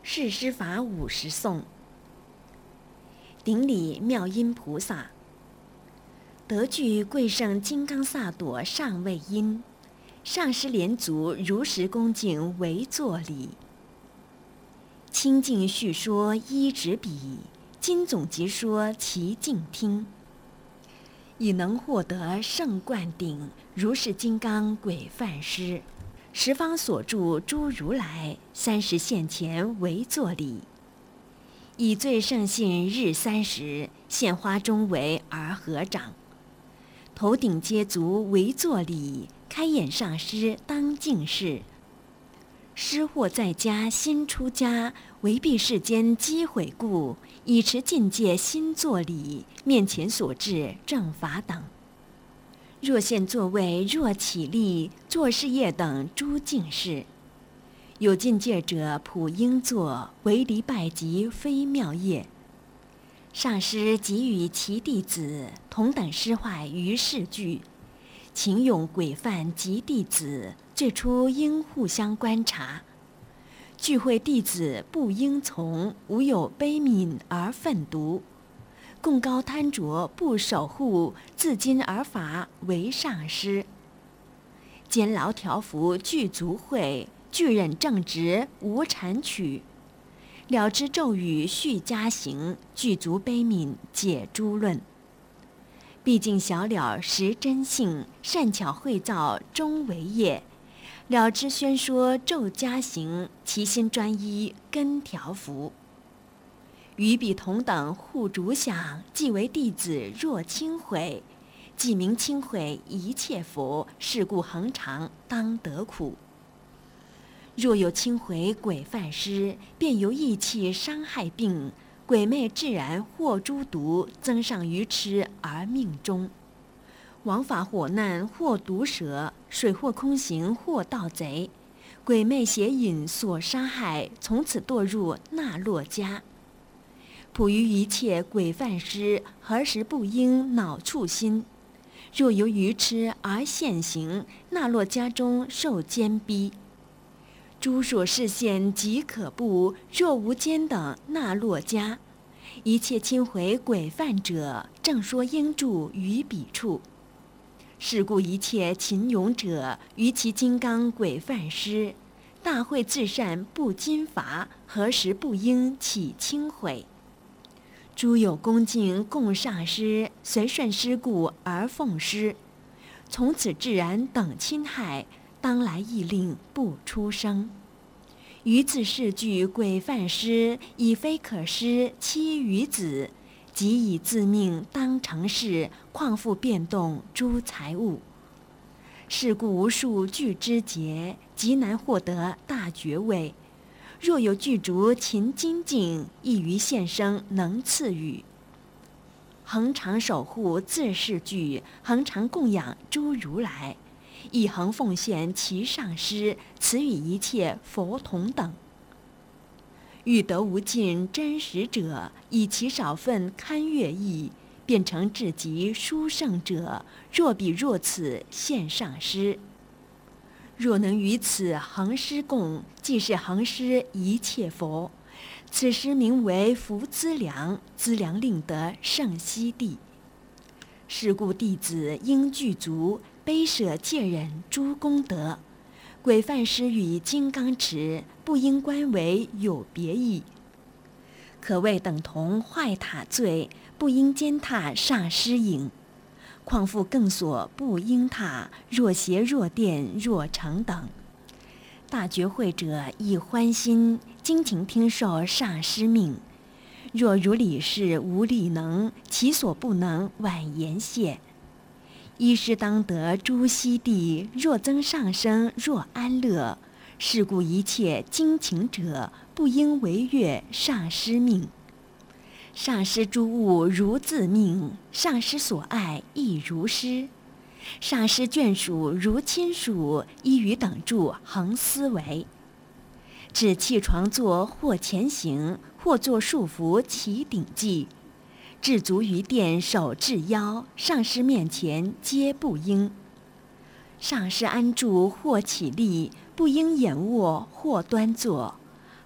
释师法50颂。顶礼妙音菩萨，得具贵圣金刚萨埵上位因，上师莲足如实恭敬为作礼。清净叙说依止笔，今总集说其静听。已能获得圣灌顶，如是金刚鬼梵师，十方所住诸如来，30现前为作礼。以最胜信日30，献花中围而合掌，头顶皆足为作礼，开眼上师当敬事。师或在家新出家，为避世间机毁故，以持境界新作礼，面前所至正法等。若现座位，若起立，做事业等诸敬事。有境界者普应作，唯离拜即非妙业。上师即与其弟子同等师坏于世具，勤勇鬼梵及弟子最初应互相观察。聚会弟子不应从，无有悲悯而愤毒。共高贪着不守护，自今而法为上师。监牢调伏具足会，具忍正直无谗曲。了知咒语续加行，具足悲悯解诸论。毕竟小了识真性，善巧会造终为业。了知宣说咒加行，其心专一根调伏。与彼同等互主想，即为弟子若轻毁，即名轻毁一切佛，是故恒常当得苦。若有轻毁鬼梵师，便由意气伤害病，鬼魅自然或诸毒，增上愚痴而命终。王法火难或毒蛇，水或空行或盗贼，鬼魅邪淫所杀害，从此堕入那洛迦。普于一切鬼梵师，何时不应恼触心？若由愚痴而现行，那洛迦中受监逼。诸所示现即可怖，若无间等那洛迦，一切轻毁鬼梵者，正说应住于彼处。是故一切勤勇者，于其金刚鬼梵师，大会自善不禁罚，何时不应起轻毁？诸有恭敬共上师，随顺师故而奉师，从此自然等侵害，当来亦令不出声。于自是具鬼梵师，已非可施妻与子，即以自命当成事，况复变动诸财物。是故无数具之节，极难获得大觉位。若有具足勤精进，亦于现生能赐予。恒常守护自是具，恒常供养诸如来，亦恒奉献其上师，此与一切佛同等。欲得无尽真实者，以其少分堪悦意，便成至极殊胜者。若彼若此现上师，若能于此恒施供，即是恒施一切佛。此时名为福资粮，资粮令得圣悉地。是故弟子应具足悲舍戒忍诸功德。鬼梵师与金刚持，不应观为有别异。可谓等同坏塔罪，不应践踏上师影。况复更所不应踏，若邪若殿若城等。大觉会者亦欢心，精勤听受上师命。若如理事无力能，其所不能婉言谢。依师当得诸悉地，若增上生，若安乐。是故一切精勤者，不应违越上师命。上师诸物如自命，上师所爱亦如师。上师眷属如亲属，依于等住恒思维。只弃床坐或前行，或作束缚其顶髻。至足于殿手至腰，上师面前皆不应。上师安住或起立，不应仰卧或端坐。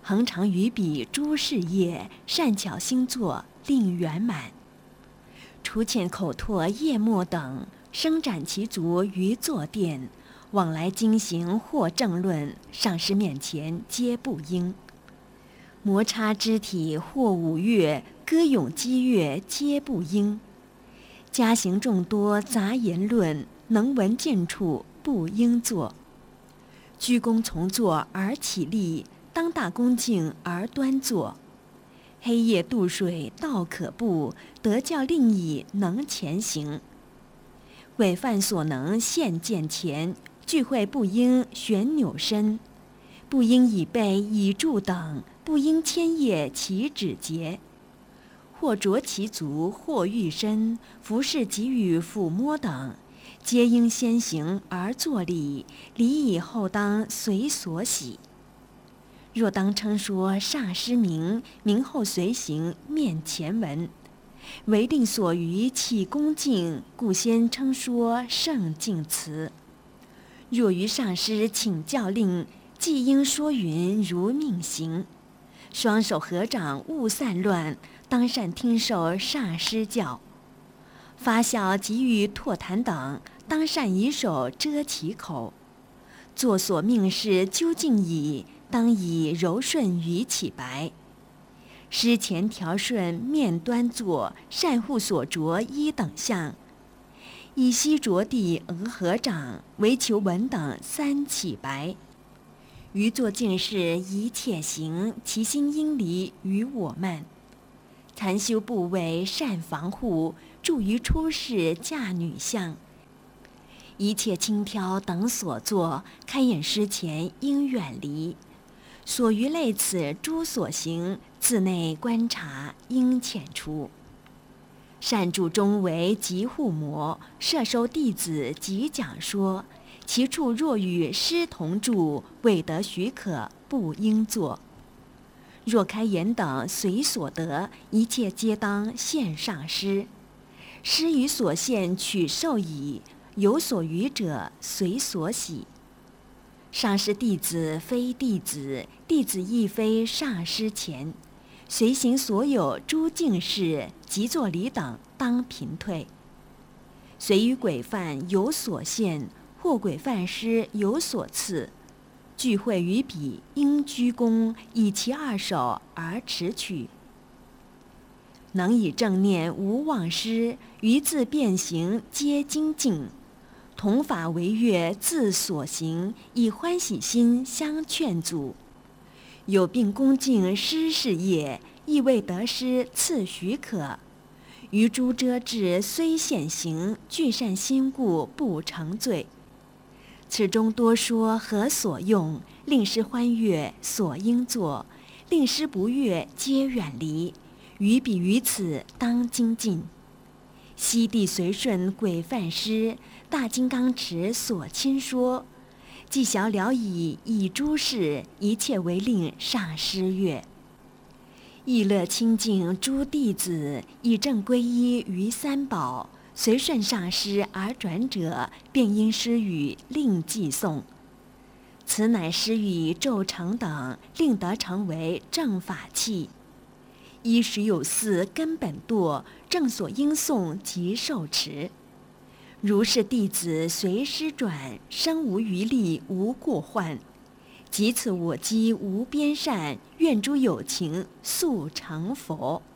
恒常于彼诸事业，善巧星座，令圆满。除欠口唾业末等，生展其足于坐殿，往来经行或政论，上师面前皆不应。摩擦肢体或舞乐，歌咏激乐，皆不应。家行众多杂言论，能闻见处不应作。居躬从坐而起立，当大恭敬而端坐。黑夜渡水道可步，得教令矣能前行。违犯所能现见前，聚会不应旋扭身，不应以背以柱等，不应牵叶其指节。或着其足，或欲身，服侍给予抚摸等，皆应先行而作礼，礼以后当随所喜。若当称说上师名，名后随行面前闻，唯定所余起恭敬，故先称说圣敬词。若于上师请教令，既应说云如命行。双手合掌勿散乱，当善听受上师教。发笑给予唾痰等，当善以手遮其口。作所命事究竟矣，当以柔顺语起白。师前调顺面端坐，善护所着衣等相。以膝着地额合掌，唯求闻等三起白。于作尽事一切行，其心应离于我慢。禅修部位善防护，助于出世嫁女相。一切轻佻等所作，开演师前应远离。所余类此诸所行，自内观察应遣除。善助中为及护摩，摄收弟子及讲说。其处若与师同住，未得许可，不应作。若开言等随所得，一切皆当献上师。师于所献取受矣，有所余者随所喜。上师弟子非弟子，弟子亦非上师前，随行所有诸敬事，即作礼等，当频退。随于鬼犯有所献，或鬼犯师有所赐，聚会于彼，应鞠躬，以其二手而持取。能以正念无忘失，于自变行皆精进。同法为乐自所行，以欢喜心相劝阻。有病恭敬师事业，亦未得师赐许可。于诸遮滞虽现行，具善心故不成罪。此中多说何所用，令师欢悦所应作，令师不悦皆远离。于彼于此当精进。悉地随顺鬼犯师，大金刚持所亲说。既晓了以诸事，一切为令上师悦。意乐清净诸弟子，以正皈依于三宝，随顺上师而转者，便因师语令寄诵。此乃师语骤成等，令得成为正法器。依时有四根本堕，正所应诵及受持。如是弟子随师转，生无余力，无过患。即此我积无边善，愿诸有情速成佛。